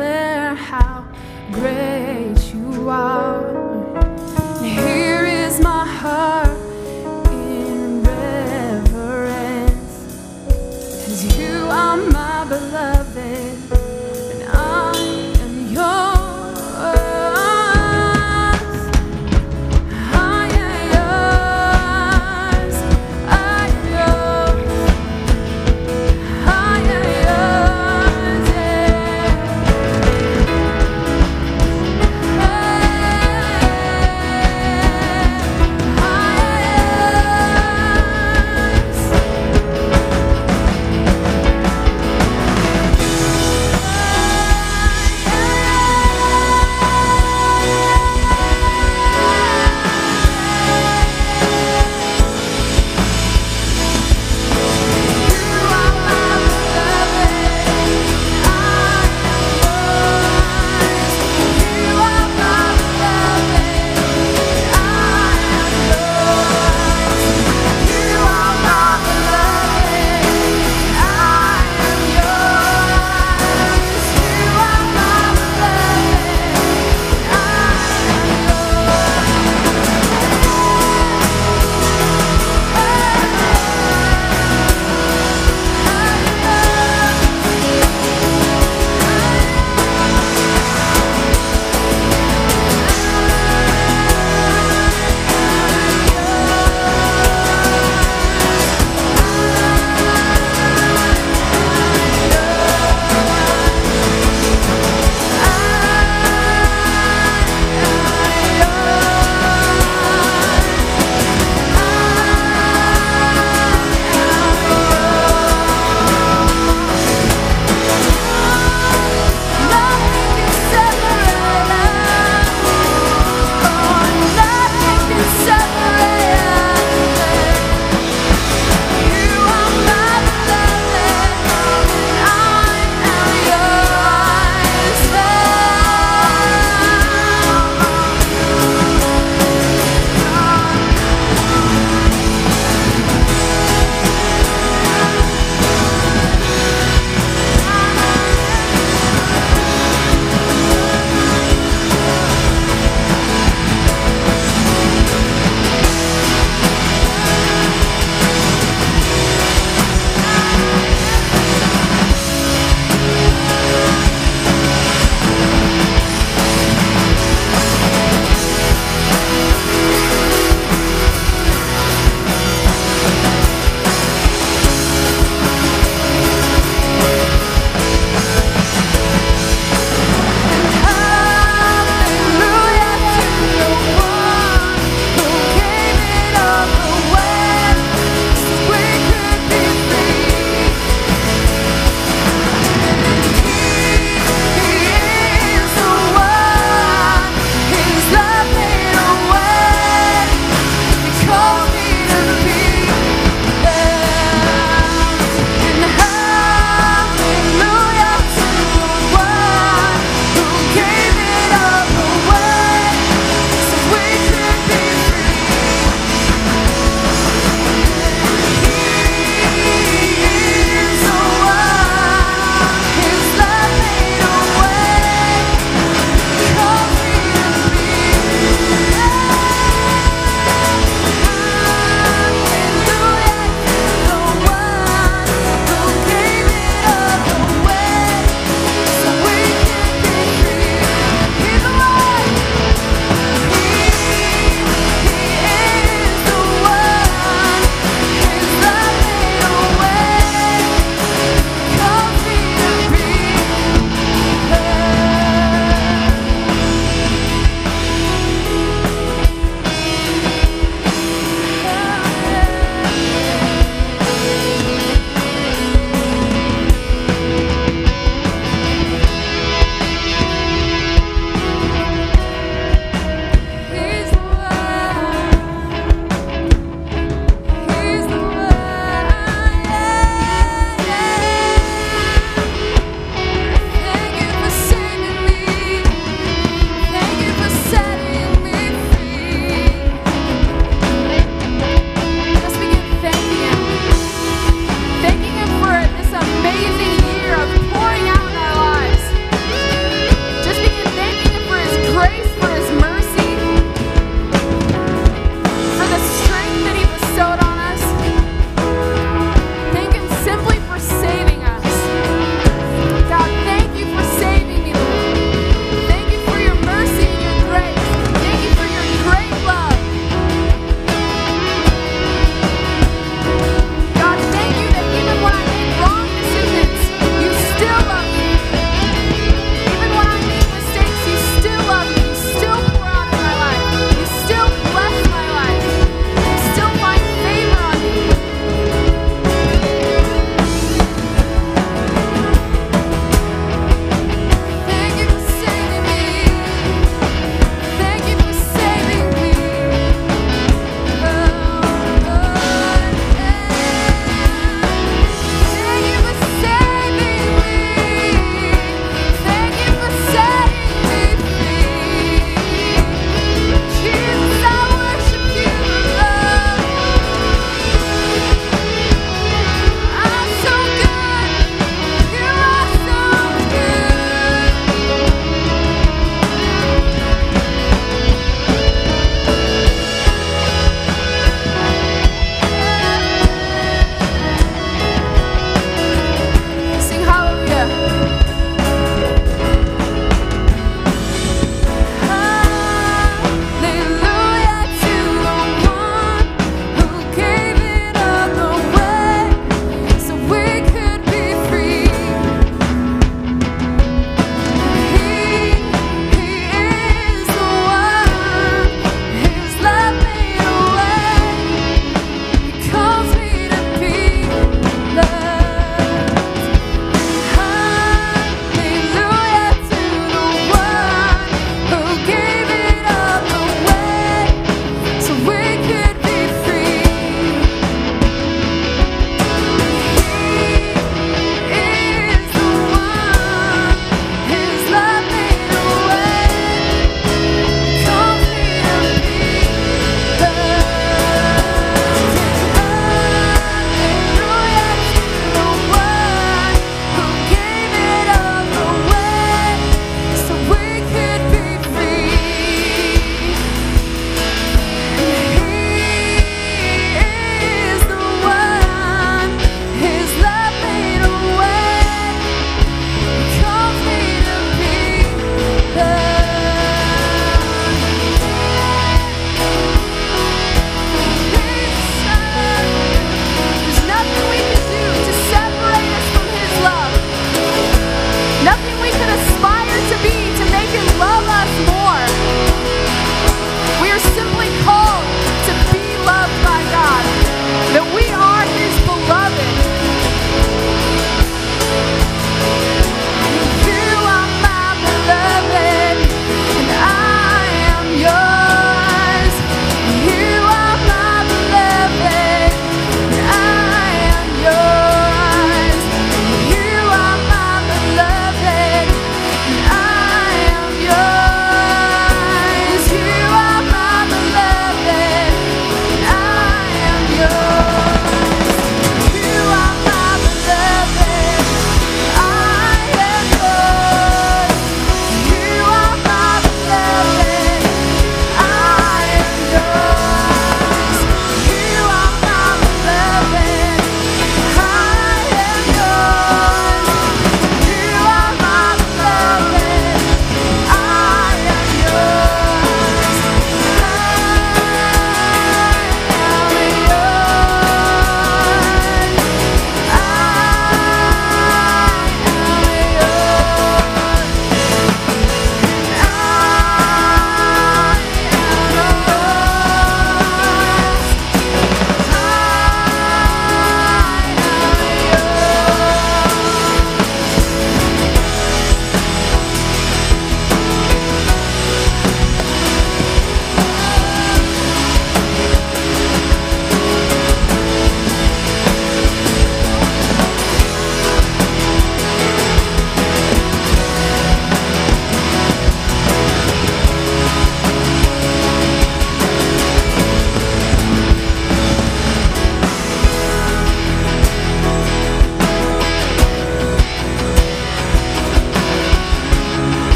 declare how great you are. Here is my heart in reverence, 'cause you are my beloved, and I am yours. I am yours. I am yours. I am yours.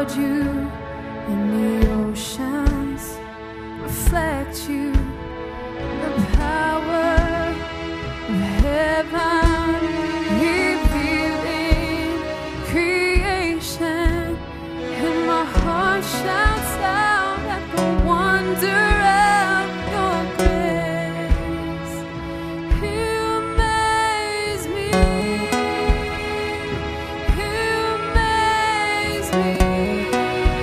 record you in the oceans, reflect you, the power of heaven revealed in creation, and my heart shouts out at the wonder of your grace. You amaze me, you amaze me.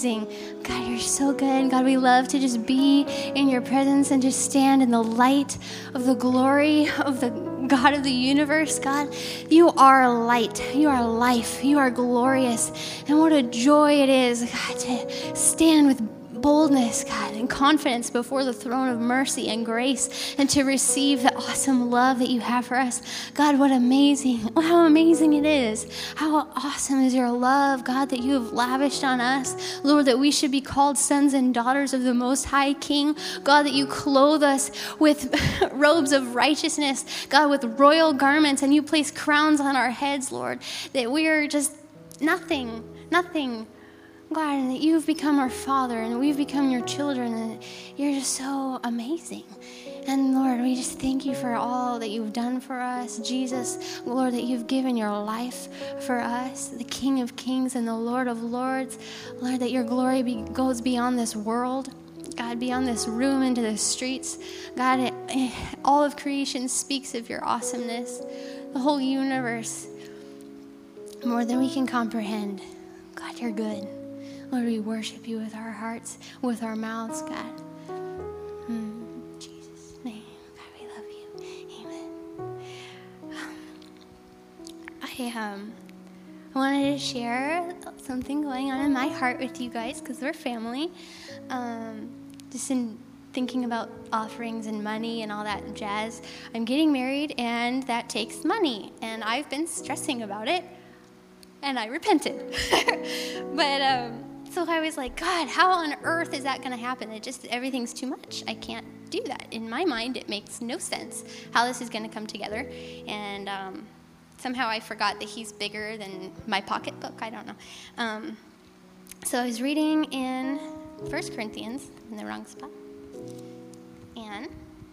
amazing. God, you're so good. God, we love to just be in your presence and just stand in the light of the glory of the God of the universe. God, you are light. You are life. You are glorious. And what a joy it is, God, to stand with boldness, God, and confidence before the throne of mercy and grace, and to receive the awesome love that you have for us. God, how amazing it is. How awesome is your love, God, that you have lavished on us. Lord, that we should be called sons and daughters of the Most High King. God, that you clothe us with robes of righteousness, God, with royal garments, and you place crowns on our heads, Lord, that we are just nothing. God, and that you've become our Father, and we've become your children, and you're just so amazing. And Lord, we just thank you for all that you've done for us. Jesus, Lord, that you've given your life for us, the King of Kings and the Lord of Lords. Lord, that your glory goes beyond this world, God, beyond this room into the streets. God, all of creation speaks of your awesomeness. The whole universe, more than we can comprehend. God, you're good. Lord, we worship you with our hearts, with our mouths, God. In Jesus' name, God, we love you. Amen. I wanted to share something going on in my heart with you guys because we're family. Just in thinking about offerings and money and all that jazz. I'm getting married, and that takes money, and I've been stressing about it, and I repented. But so I was like, God, how on earth is that going to happen? Everything's too much. I can't do that. In my mind, it makes no sense how this is going to come together. And somehow I forgot that he's bigger than my pocketbook. I don't know. So I was reading in 1 Corinthians, in the wrong spot. And,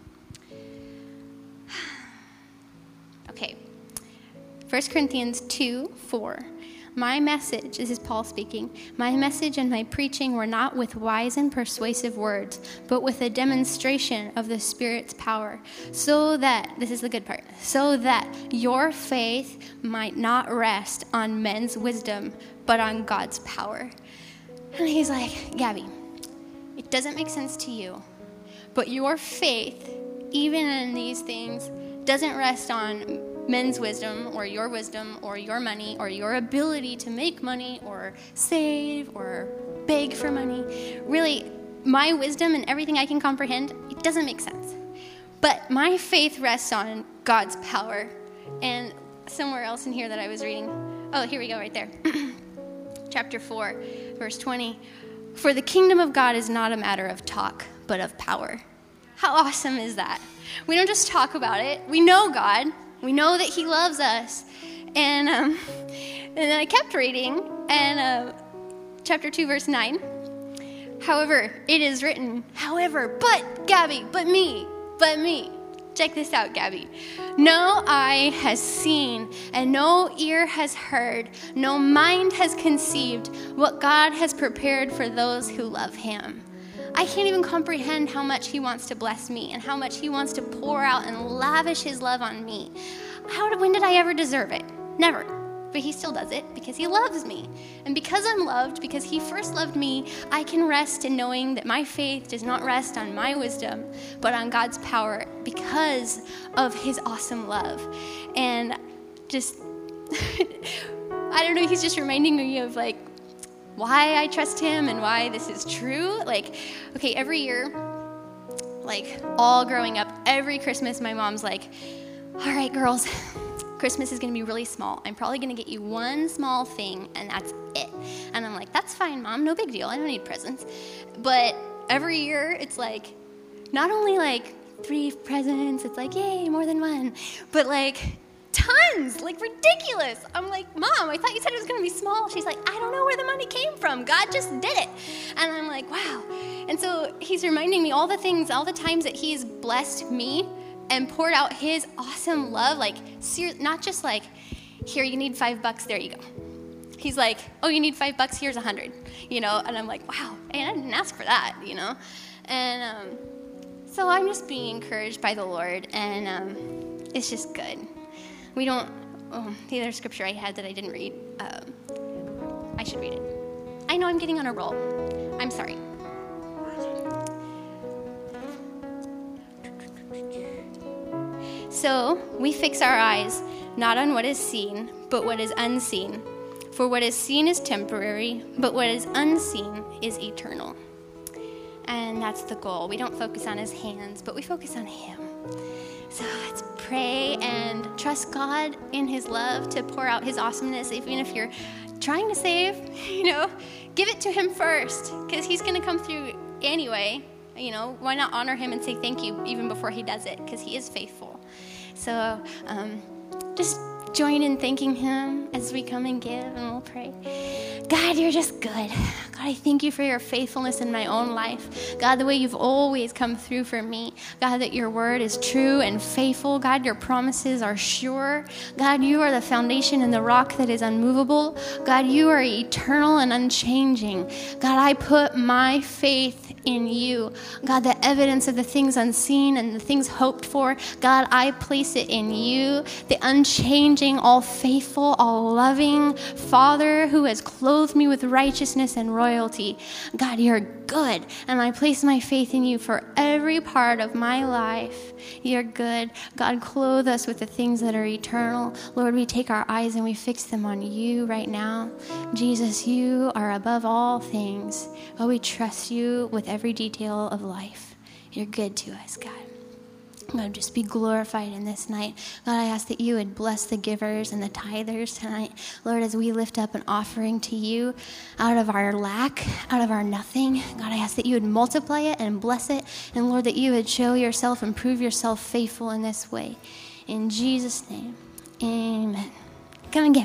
okay, 1 Corinthians 2:4. My message, this is Paul speaking, my message and my preaching were not with wise and persuasive words, but with a demonstration of the Spirit's power, so that, this is the good part, so that your faith might not rest on men's wisdom, but on God's power. And he's like, Gabby, it doesn't make sense to you, but your faith, even in these things, doesn't rest on men's wisdom or your money or your ability to make money or save or beg for money. Really, my wisdom and everything I can comprehend, it doesn't make sense. But my faith rests on God's power. And somewhere else in here that I was reading, oh, here we go right there. Chapter 4, verse 20. For the kingdom of God is not a matter of talk, but of power. How awesome is that? We don't just talk about it. We know God. We know that he loves us. And then I kept reading, and chapter 2, verse 9. However, it is written, but Gabby, but me. Check this out, Gabby. No eye has seen, and no ear has heard, no mind has conceived what God has prepared for those who love him. I can't even comprehend how much he wants to bless me and how much he wants to pour out and lavish his love on me. When did I ever deserve it? Never. But he still does it because he loves me. And because I'm loved, because he first loved me, I can rest in knowing that my faith does not rest on my wisdom, but on God's power because of his awesome love. And just, I don't know, he's just reminding me of why I trust him and why this is true. Okay, every year, all growing up, every Christmas, my mom's like, all right, girls, Christmas is going to be really small. I'm probably going to get you one small thing, and that's it. And I'm like, that's fine, Mom, no big deal. I don't need presents. But every year, it's not only 3 presents, it's yay, more than one, but tons, ridiculous. I'm like, Mom, I thought you said it was going to be small. She's like, I don't know where the money came from. God just did it. And I'm like, wow. And so he's reminding me all the times that he's blessed me and poured out his awesome love, not just here, you need $5, there you go. He's like, oh, you need $5, here's 100, and I'm like, wow, and I didn't ask for that, And so I'm just being encouraged by the Lord, and it's just good. We don't, the other scripture I had that I didn't read, I should read it. I know I'm getting on a roll. I'm sorry. So we fix our eyes not on what is seen, but what is unseen. For what is seen is temporary, but what is unseen is eternal. And that's the goal. We don't focus on his hands, but we focus on him. So let's pray and trust God in his love to pour out his awesomeness. Even if you're trying to save, give it to him first, because he's going to come through anyway. Why not honor him and say thank you even before he does it, because he is faithful. So just join in thanking him as we come and give, and we'll pray. God, you're just good. God, I thank you for your faithfulness in my own life. God, the way you've always come through for me. God, that your word is true and faithful. God, your promises are sure. God, you are the foundation and the rock that is unmovable. God, you are eternal and unchanging. God, I put my faith in you. God, the evidence of the things unseen and the things hoped for. God, I place it in you, the unchanging, all faithful, all loving Father who has clothed me with righteousness and royalty. God, you're good, and I place my faith in you for every part of my life. You're good. God, clothe us with the things that are eternal. Lord, we take our eyes and we fix them on you right now. Jesus, you are above all things. Oh, we trust you with every detail of life. You're good to us, God. God, just be glorified in this night. God, I ask that you would bless the givers and the tithers tonight. Lord, as we lift up an offering to you out of our lack, out of our nothing, God, I ask that you would multiply it and bless it. And Lord, that you would show yourself and prove yourself faithful in this way. In Jesus' name, amen. Come and give.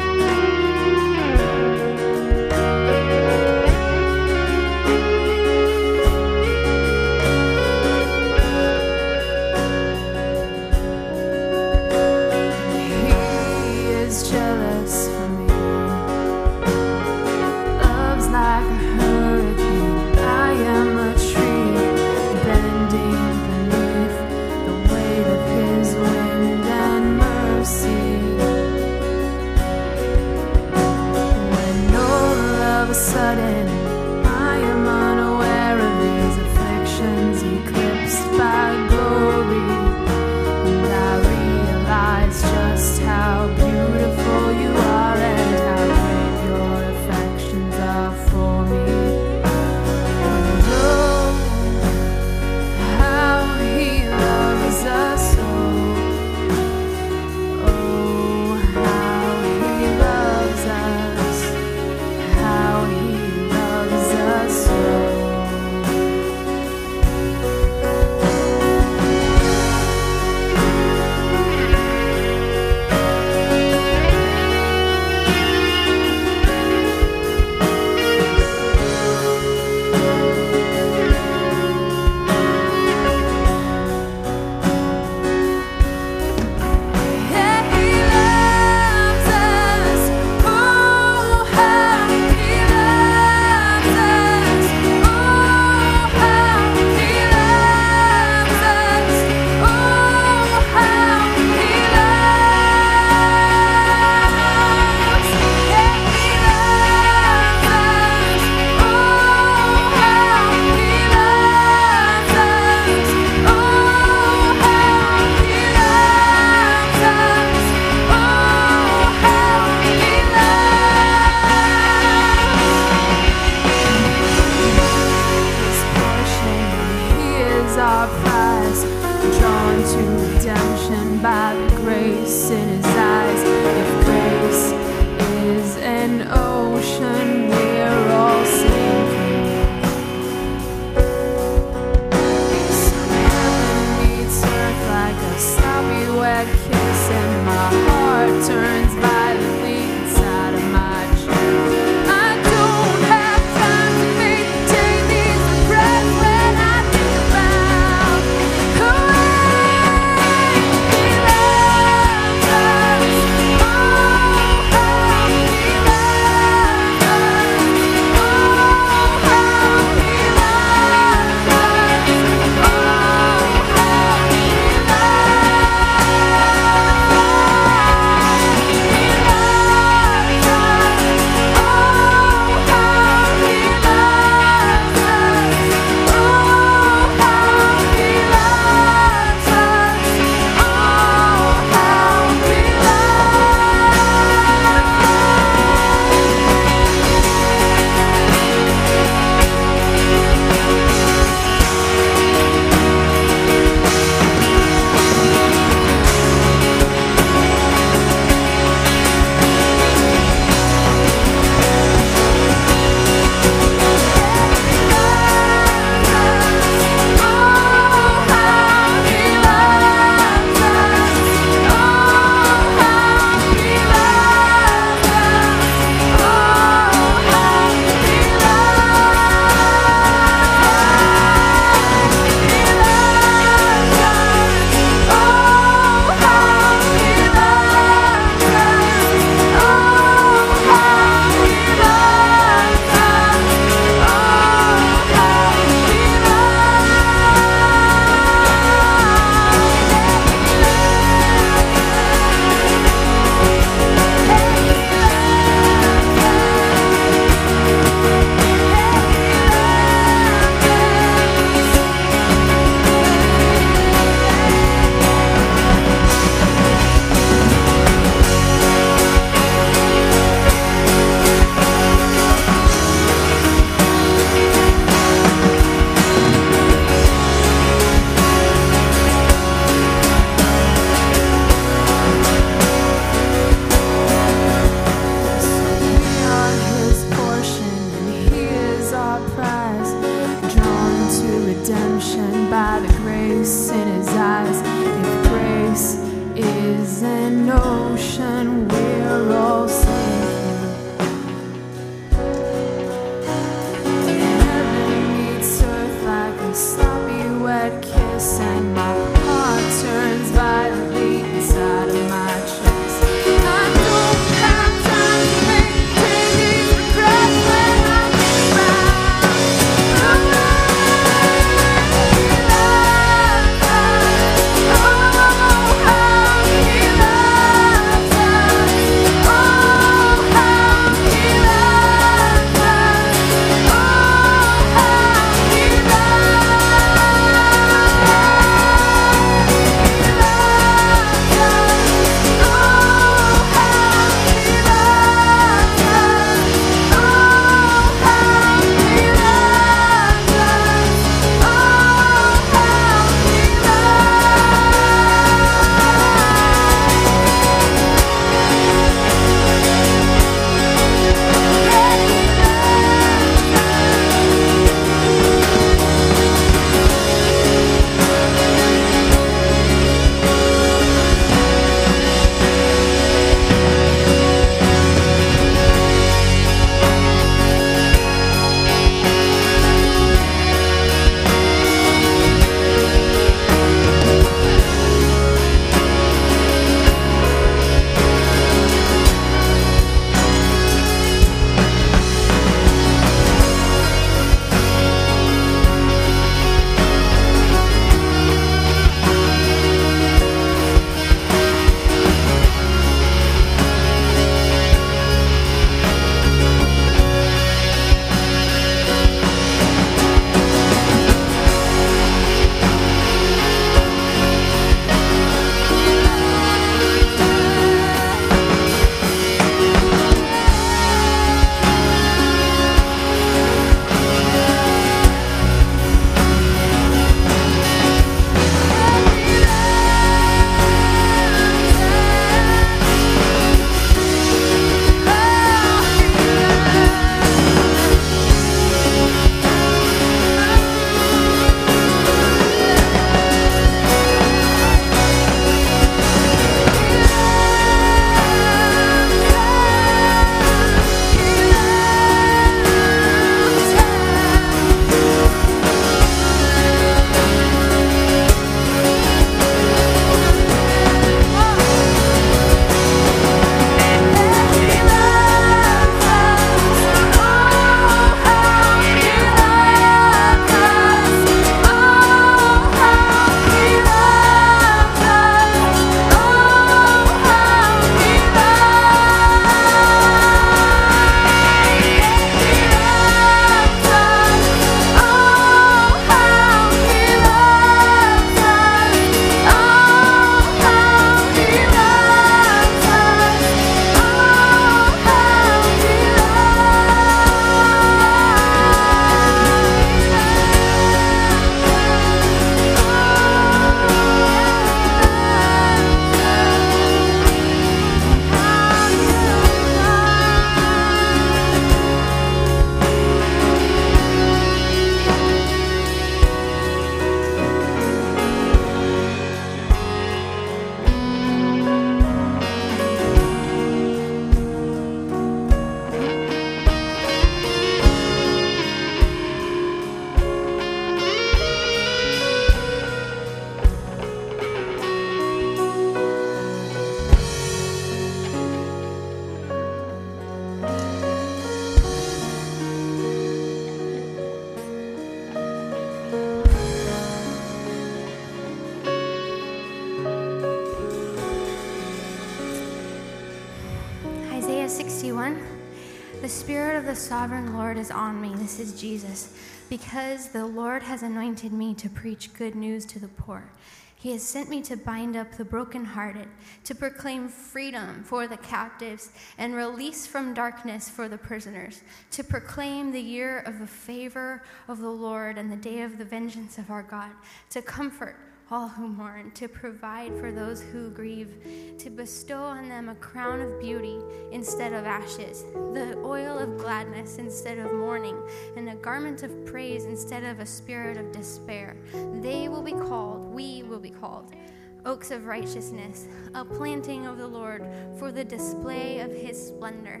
Isaiah 61. The Spirit of the Sovereign Lord is on me. This is Jesus. Because the Lord has anointed me to preach good news to the poor. He has sent me to bind up the brokenhearted, to proclaim freedom for the captives and release from darkness for the prisoners, to proclaim the year of the favor of the Lord and the day of the vengeance of our God, to comfort all who mourn, to provide for those who grieve, to bestow on them a crown of beauty instead of ashes, the oil of gladness instead of mourning, and a garment of praise instead of a spirit of despair. We will be called, oaks of righteousness, a planting of the Lord for the display of his splendor.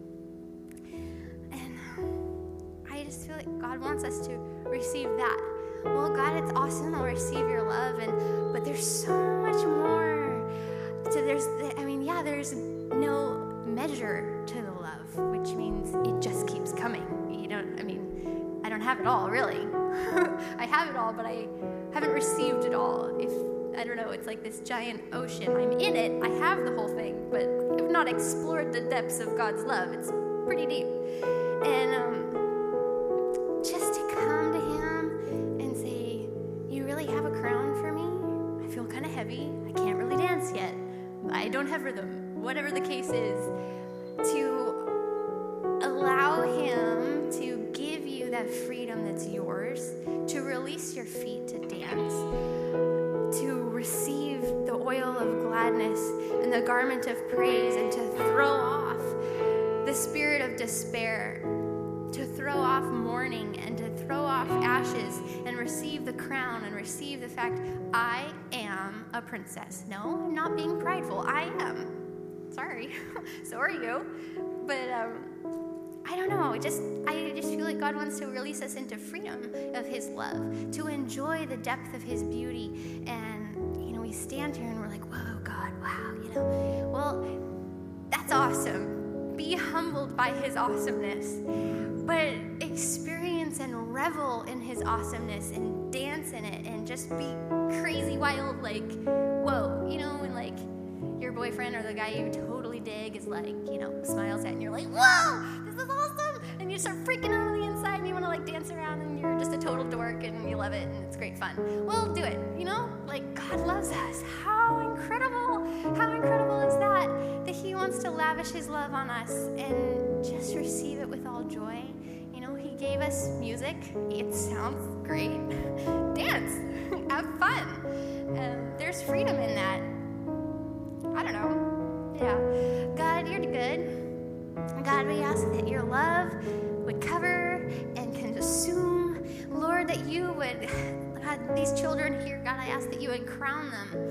And I just feel like God wants us to receive that. Well, God, it's awesome. I'll receive your love, but there's so much more. There's no measure to the love, which means it just keeps coming. I don't have it all, really. I have it all, but I haven't received it all. It's like this giant ocean. I'm in it. I have the whole thing, but I've not explored the depths of God's love. It's pretty deep. And just to come to him and say, you really have a crown for me? I feel kind of heavy. I can't really dance yet. I don't have rhythm. Whatever the case is, to allow him to give you that freedom that's yours, to release your feet to dance, to receive the oil of gladness and the garment of praise, and to throw off the spirit of despair, to throw off mourning and to throw off ashes and receive the crown and receive the fact, I am a princess. No, I'm not being prideful. I am. Sorry. So are you. But I don't know. I just feel like God wants to release us into freedom of his love, to enjoy the depth of his beauty. And, we stand here and we're like, whoa, God, wow, Well, that's awesome. Be humbled by his awesomeness. But experience and revel in his awesomeness and dance in it and just be crazy wild, like, whoa, when your boyfriend or the guy you totally dig is like, smiles at and you're like, whoa, this is awesome. And you start freaking out on the inside and you want to dance around and you're just a total dork and you love it and it's great fun. Well, do it, God loves us. How incredible is that he wants to lavish his love on us and just receive it with all joy. He gave us music. It sounds great. Dance. Have fun. There's freedom in that. I don't know. Yeah. God, you're good. God, we ask that your love would cover and consume. Lord, that you would, God, these children here, God, I ask that you would crown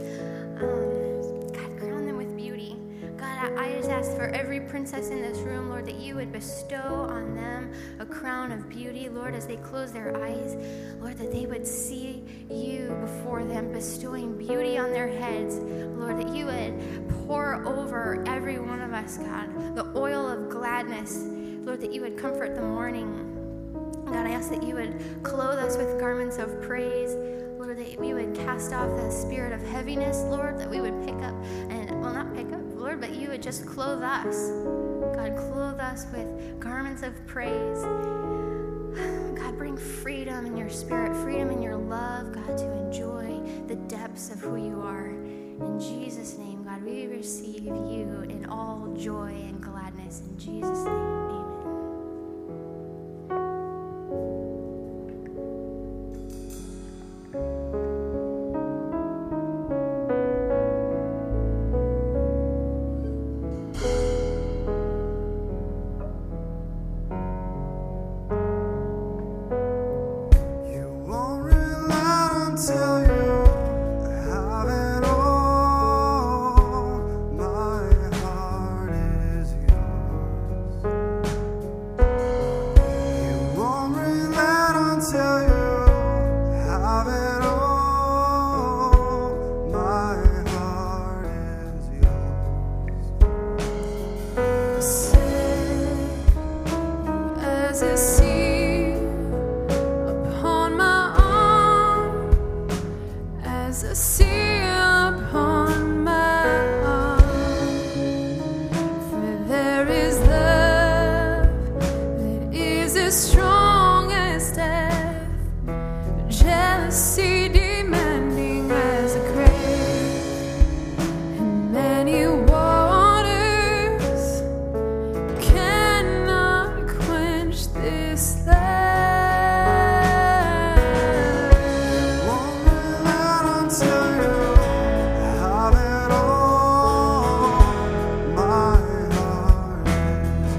them. God, crown them with beauty. God, I just ask for every princess in this room, Lord, that you would bestow on them a crown of beauty, Lord, as they close their eyes, Lord, that they would see you before them, bestowing beauty on their heads, Lord, that you would pour over every one of us, God, the oil of gladness, Lord, that you would comfort the mourning. God, I ask that you would clothe us with garments of praise, Lord, that we would cast off the spirit of heaviness, Lord, that we would pick up, not pick up, Lord, but you would just clothe us. God, clothe us with garments of praise. God, bring freedom in your spirit, freedom in your love, God, to enjoy the depths of who you are. In Jesus' name, God, we receive you in all joy and gladness. In Jesus' name, amen. My heart is yours. is love that is as strong as death, jealousy demanding as a grave, and many waters cannot quench this love. Have it all, my heart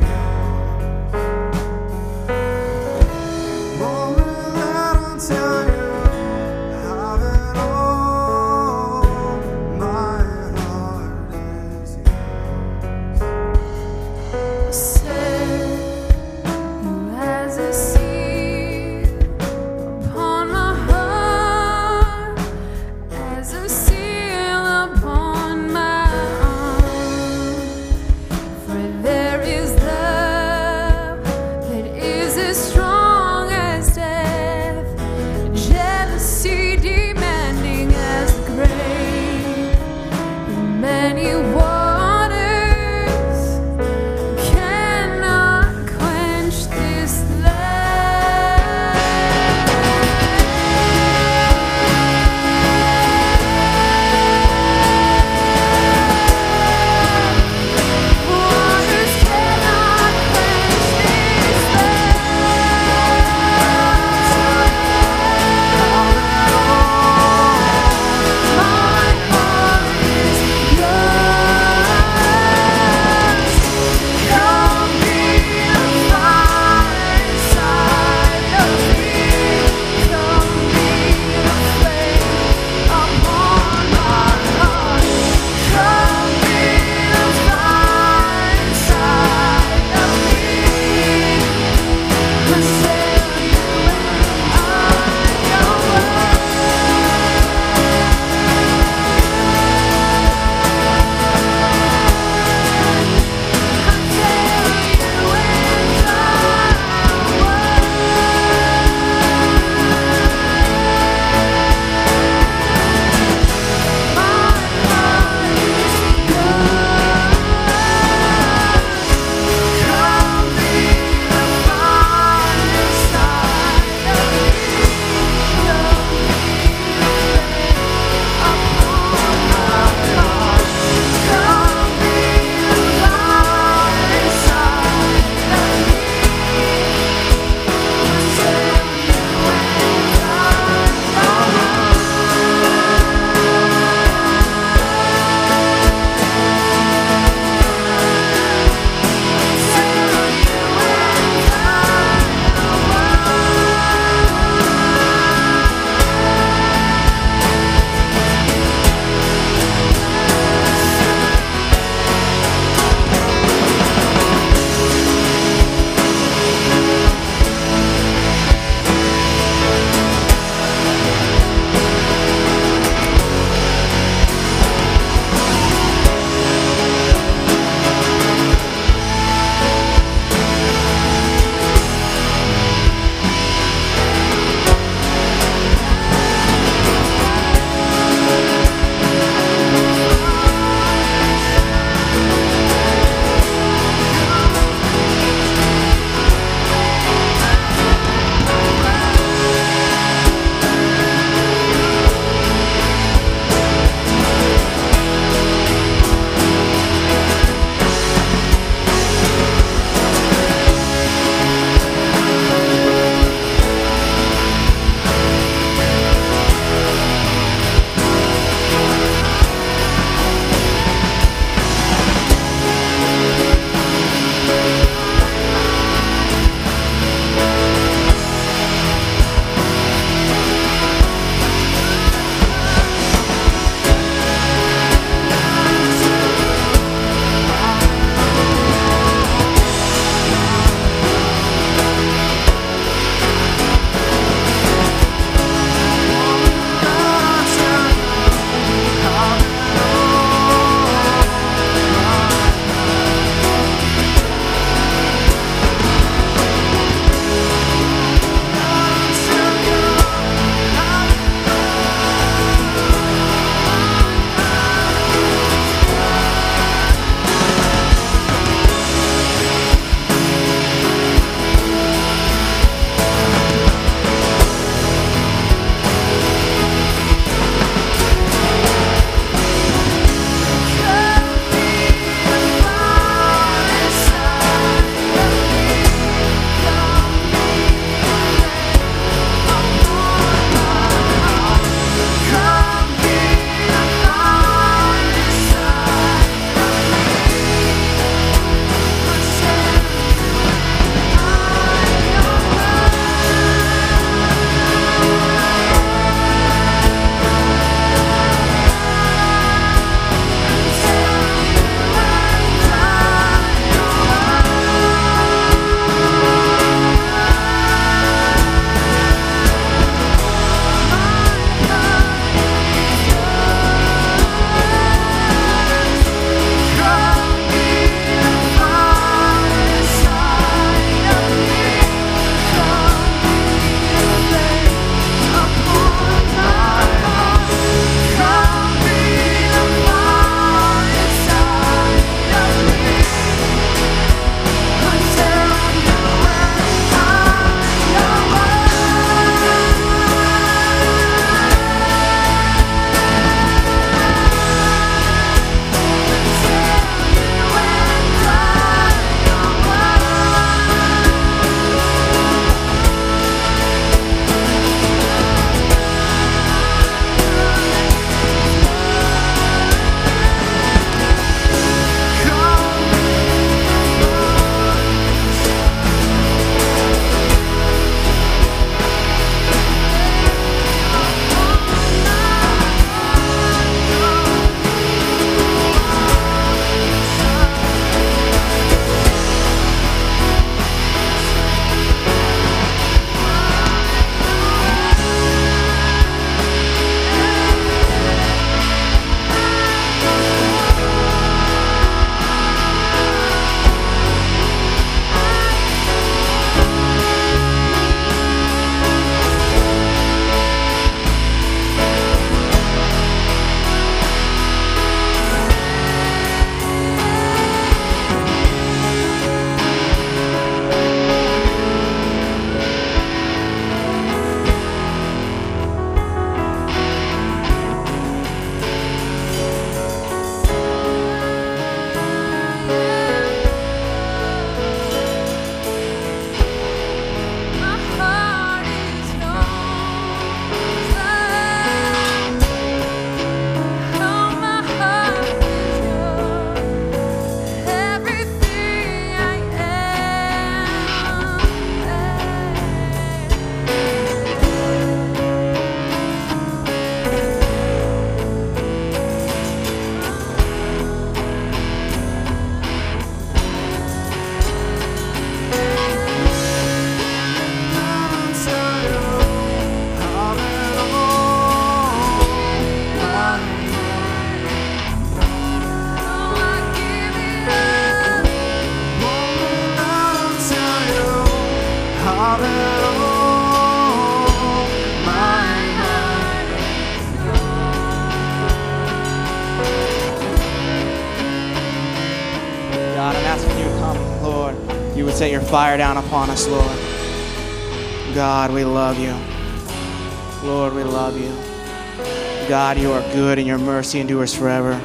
you would come, Lord. You would set your fire down upon us, Lord. God, we love you. Lord, we love you. God, you are good and your mercy endures forever.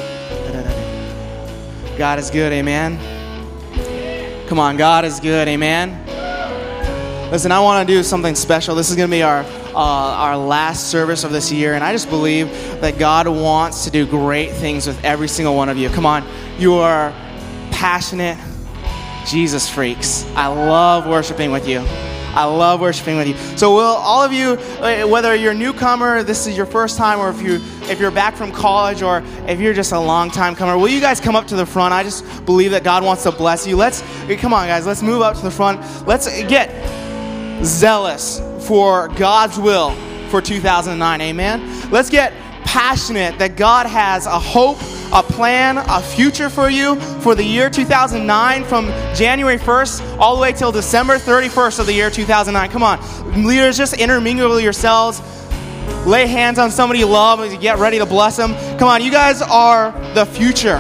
God is good, amen. Come on, God is good, amen. Listen, I want to do something special. This is going to be our last service of this year, and I just believe that God wants to do great things with every single one of you. Come on, you are passionate Jesus freaks. I love worshiping with you. I love worshiping with you. So will all of you, whether you're a newcomer, this is your first time, or if you're back from college, or if you're just a long time comer, will you guys come up to the front? I just believe that God wants to bless you. Come on guys, let's move up to the front. Let's get zealous for God's will for 2009, amen? Let's get passionate that God has a hope, a plan, a future for you for the year 2009, from January 1st all the way till December 31st of the year 2009. Come on, leaders, just intermingle yourselves. Lay hands on somebody you love as you get ready to bless them. Come on, you guys are the future.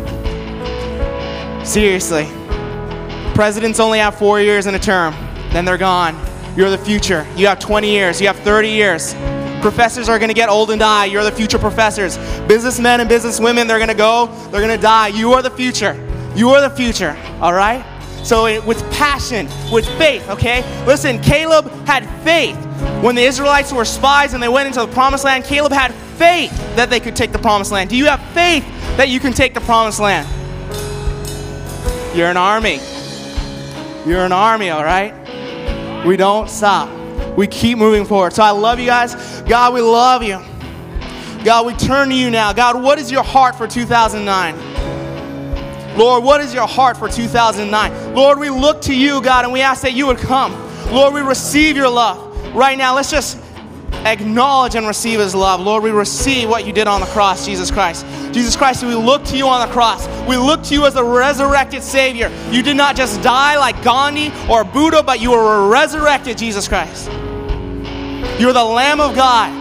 Seriously. Presidents only have 4 years in a term. Then they're gone. You're the future. You have 20 years. You have 30 years. Professors are going to get old and die. You're the future professors. Businessmen and businesswomen, they're going to go. They're going to die. You are the future. You are the future. All right? So with passion, with faith, okay? Listen, Caleb had faith. When the Israelites were spies and they went into the promised land, Caleb had faith that they could take the promised land. Do you have faith that you can take the promised land? You're an army. You're an army, all right? We don't stop. We keep moving forward. So I love you guys. God, we love you. God, we turn to you now. God, what is your heart for 2009? Lord, what is your heart for 2009? Lord, we look to you, God, and we ask that you would come. Lord, we receive your love. Right now, let's just acknowledge and receive his love. Lord, we receive what you did on the cross, Jesus Christ. Jesus Christ, we look to you on the cross. We look to you as the resurrected Savior. You did not just die like Gandhi or Buddha, but you were resurrected, Jesus Christ. You're the Lamb of God.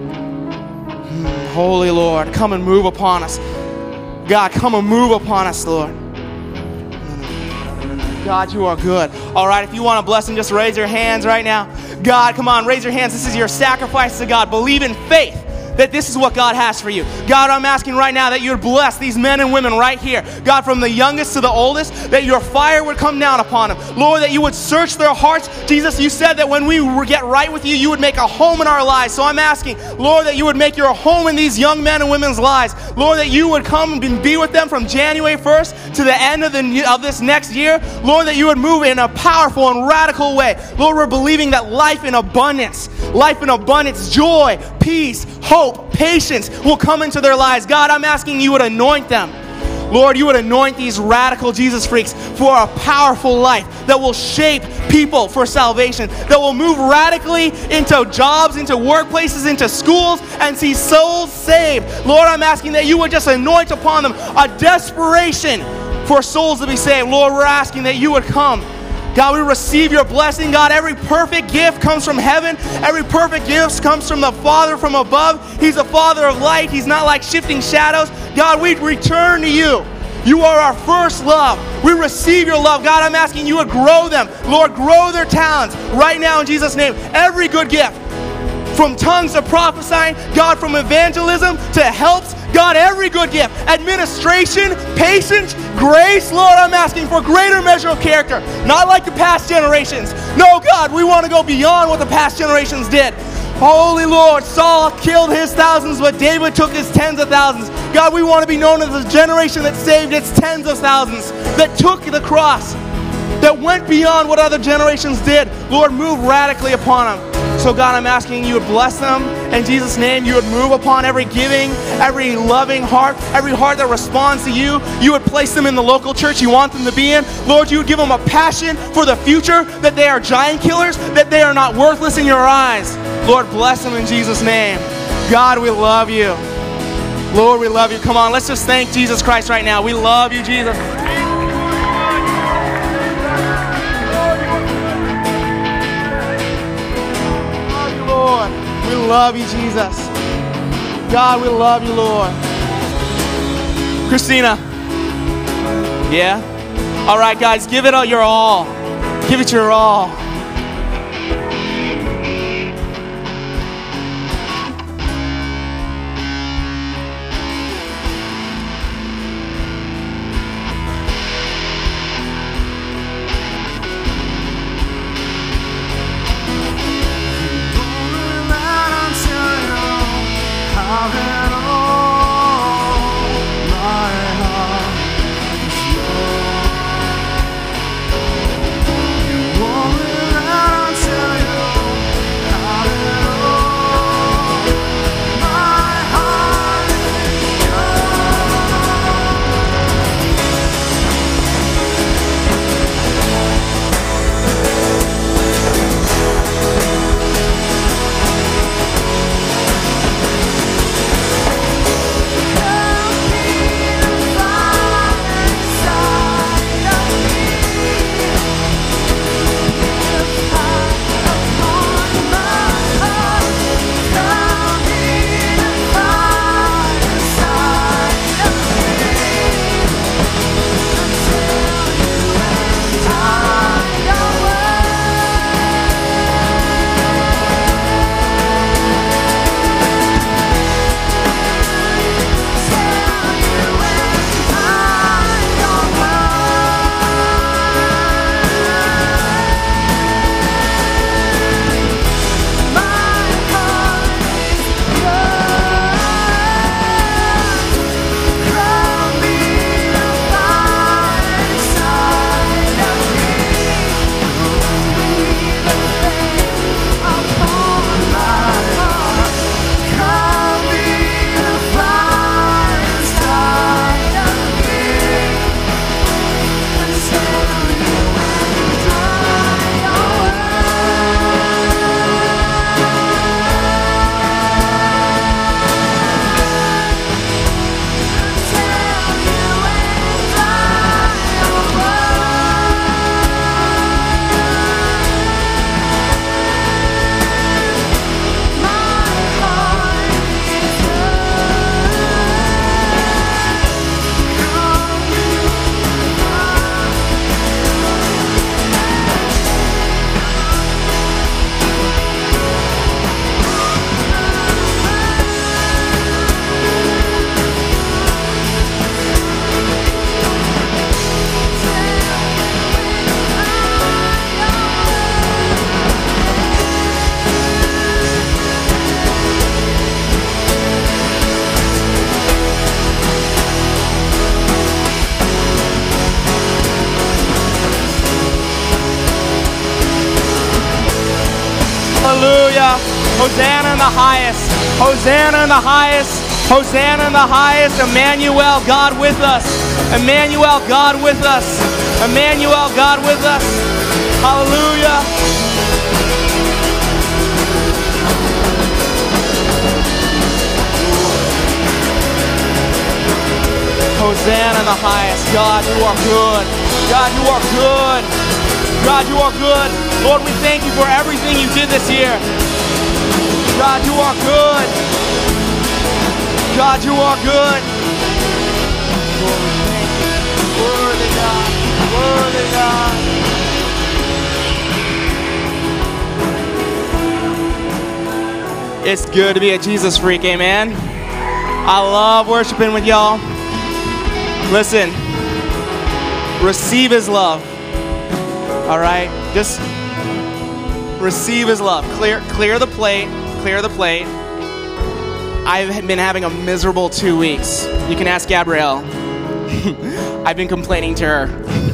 Holy Lord, come and move upon us. God, come and move upon us, Lord. God, you are good. All right, if you want to bless him, just raise your hands right now. God, come on, raise your hands. This is your sacrifice to God. Believe in faith that this is what God has for you. God, I'm asking right now that you would bless these men and women right here. God, from the youngest to the oldest, that your fire would come down upon them. Lord, that you would search their hearts. Jesus, you said that when we get right with you, you would make a home in our lives. So I'm asking, Lord, that you would make your home in these young men and women's lives. Lord, that you would come and be with them from January 1st to the end of this next year. Lord, that you would move in a powerful and radical way. Lord, we're believing that life in abundance, joy, peace, hope, patience will come into their lives. God, I'm asking you would anoint them. Lord, you would anoint these radical Jesus freaks for a powerful life that will shape people for salvation, that will move radically into jobs, into workplaces, into schools, and see souls saved. Lord, I'm asking that you would just anoint upon them a desperation for souls to be saved. Lord, we're asking that you would come. God, we receive your blessing. God, every perfect gift comes from heaven. Every perfect gift comes from the Father from above. He's a Father of light. He's not like shifting shadows. God, we return to you. You are our first love. We receive your love. God, I'm asking you to grow them. Lord, grow their talents right now in Jesus' name. Every good gift, from tongues to prophesying, God, from evangelism to helps, God, every good gift, administration, patience, grace. Lord, I'm asking for greater measure of character, not like the past generations. No, God, we want to go beyond what the past generations did. Holy Lord, Saul killed his thousands, but David took his tens of thousands. God, we want to be known as a generation that saved its tens of thousands, that took the cross, that went beyond what other generations did. Lord, move radically upon them. So God, I'm asking you would bless them. In Jesus' name, you would move upon every giving, every loving heart, every heart that responds to you. You would place them in the local church you want them to be in. Lord, you would give them a passion for the future, that they are giant killers, that they are not worthless in your eyes. Lord, bless them in Jesus' name. God, we love you. Lord, we love you. Come on, let's just thank Jesus Christ right now. We love you, Jesus. Lord, we love you, Jesus. God, we love you, Lord. Christina. Yeah? All right, guys, give it your all. Give it your all. Hallelujah. Hosanna in the highest. Hosanna in the highest. Hosanna in the highest. Emmanuel, God with us. Emmanuel, God with us. Emmanuel, God with us. Hallelujah. Hosanna in the highest. God, you are good. God, you are good. God, you are good. Lord, we thank you for everything you did this year. God, you are good. God, you are good. Lord, we thank you. Worthy God. Worthy God. It's good to be a Jesus freak, amen? I love worshiping with y'all. Listen, receive his love. All right, just receive his love. Clear the plate. Clear the plate. I've been having a miserable 2 weeks. You can ask Gabrielle. I've been complaining to her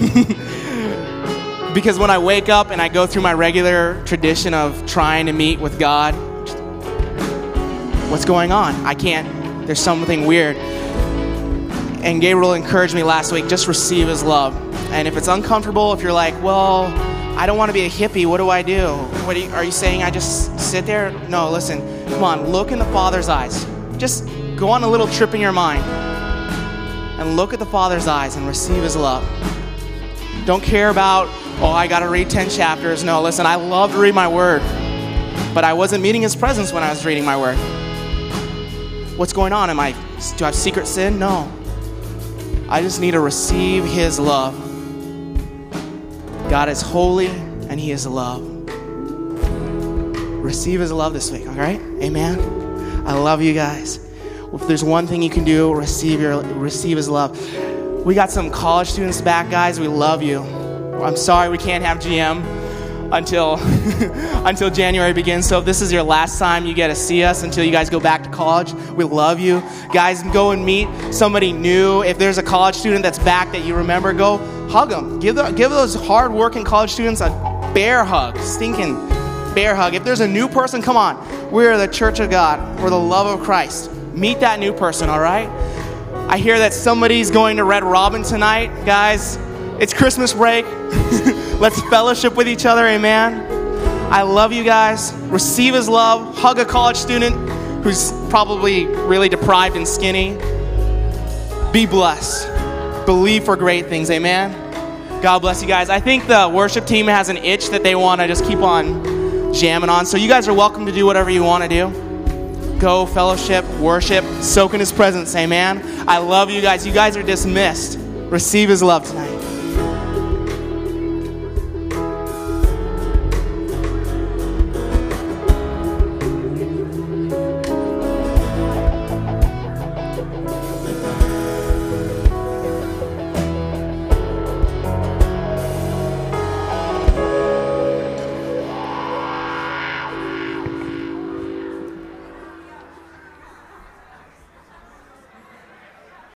because when I wake up and I go through my regular tradition of trying to meet with God, what's going on? I can't. There's something weird. And Gabriel encouraged me last week, just receive his love. And if it's uncomfortable, if you're like, well, I don't want to be a hippie, what do I do? Are you saying I just sit there? No, listen, come on, look in the Father's eyes. Just go on a little trip in your mind and look at the Father's eyes and receive his love. Don't care about, oh, I got to read 10 chapters. No, listen, I love to read my word, but I wasn't meeting his presence when I was reading my word. What's going on? Do I have secret sin? No. I just need to receive his love. God is holy and he is love. Receive his love this week, all right? Amen. I love you guys. If there's one thing you can do, receive his love. We got some college students back, guys. We love you. I'm sorry we can't have GM until January begins. So if this is your last time you get to see us until you guys go back to college, we love you. Guys, go and meet somebody new. If there's a college student that's back that you remember, go hug them. Give those hard-working college students a bear hug, stinking bear hug. If there's a new person, come on. We're the church of God. We're the love of Christ. Meet that new person, all right? I hear that somebody's going to Red Robin tonight. Guys, it's Christmas break. Let's fellowship with each other, amen? I love you guys. Receive his love. Hug a college student who's probably really deprived and skinny. Be blessed. Believe for great things, amen? God bless you guys. I think the worship team has an itch that they want to just keep on jamming on. So you guys are welcome to do whatever you want to do. Go, fellowship, worship, soak in his presence, amen? I love you guys. You guys are dismissed. Receive his love tonight.